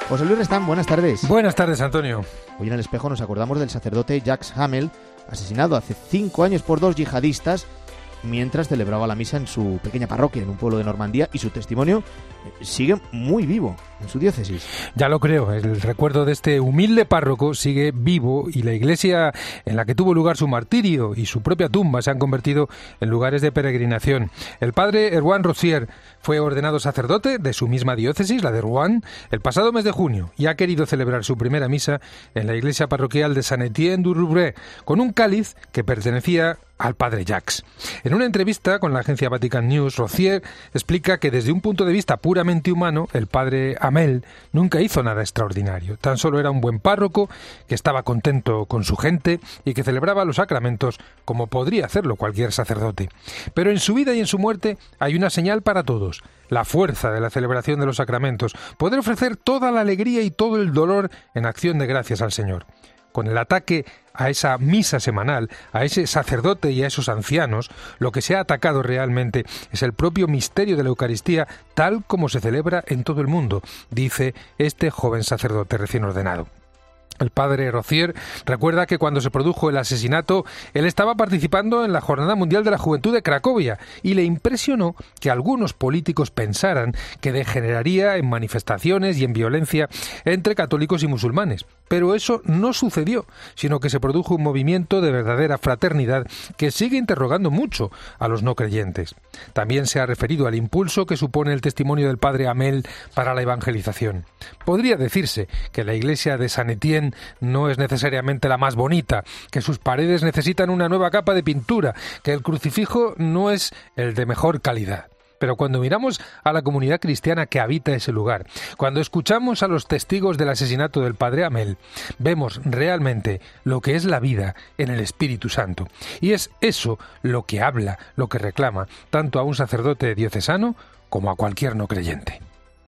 José Luis Restán, buenas tardes. Buenas tardes, Antonio. Hoy en El Espejo nos acordamos del sacerdote Jacques Hamel, asesinado hace 5 años por 2 yihadistas mientras celebraba la misa en su pequeña parroquia en un pueblo de Normandía, y su testimonio sigue muy vivo en su diócesis. Ya lo creo, el recuerdo de este humilde párroco sigue vivo y la iglesia en la que tuvo lugar su martirio y su propia tumba se han convertido en lugares de peregrinación. El padre Erwan Rozier fue ordenado sacerdote de su misma diócesis, la de Rouen, el pasado mes de junio, y ha querido celebrar su primera misa en la iglesia parroquial de Saint-Étienne-du-Rouvray con un cáliz que pertenecía al padre Jacques. En una entrevista con la agencia Vatican News, Rozier explica que desde un punto de vista puramente humano, el padre Hamel nunca hizo nada extraordinario. Tan solo era un buen párroco que estaba contento con su gente y que celebraba los sacramentos como podría hacerlo cualquier sacerdote. Pero en su vida y en su muerte hay una señal para todos: la fuerza de la celebración de los sacramentos, poder ofrecer toda la alegría y todo el dolor en acción de gracias al Señor. Con el ataque a esa misa semanal, a ese sacerdote y a esos ancianos, lo que se ha atacado realmente es el propio misterio de la Eucaristía tal como se celebra en todo el mundo, dice este joven sacerdote recién ordenado. El padre Rozier recuerda que cuando se produjo el asesinato, él estaba participando en la Jornada Mundial de la Juventud de Cracovia y le impresionó que algunos políticos pensaran que degeneraría en manifestaciones y en violencia entre católicos y musulmanes. Pero eso no sucedió, sino que se produjo un movimiento de verdadera fraternidad que sigue interrogando mucho a los no creyentes. También se ha referido al impulso que supone el testimonio del padre Hamel para la evangelización. Podría decirse que la iglesia de Saint-Étienne no es necesariamente la más bonita, que sus paredes necesitan una nueva capa de pintura, que el crucifijo no es el de mejor calidad. Pero cuando miramos a la comunidad cristiana que habita ese lugar, cuando escuchamos a los testigos del asesinato del padre Hamel, vemos realmente lo que es la vida en el Espíritu Santo. Y es eso lo que habla, lo que reclama, tanto a un sacerdote diocesano como a cualquier no creyente.